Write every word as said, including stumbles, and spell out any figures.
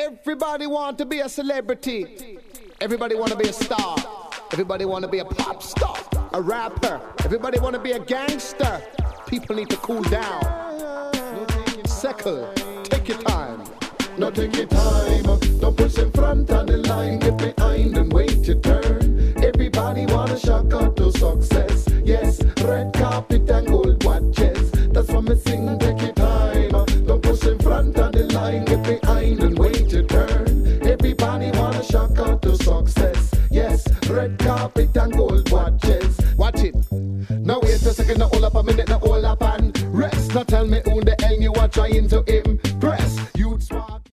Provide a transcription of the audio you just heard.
Everybody want to be a celebrity. Everybody want to be a star. Everybody want to be a pop star, a rapper. Everybody want to be a gangster. People need to cool down. Settle. Take your time. No, take your time. Don't push in front of the line. Get behind and wait your turn. Everybody wanna shock out to success. Yes, red carpet and gold watches. That's why me sing. Take your time. Don't push in front of the line. Get behind and wait your turn. Everybody wanna shock out to success. Yes, red carpet and gold.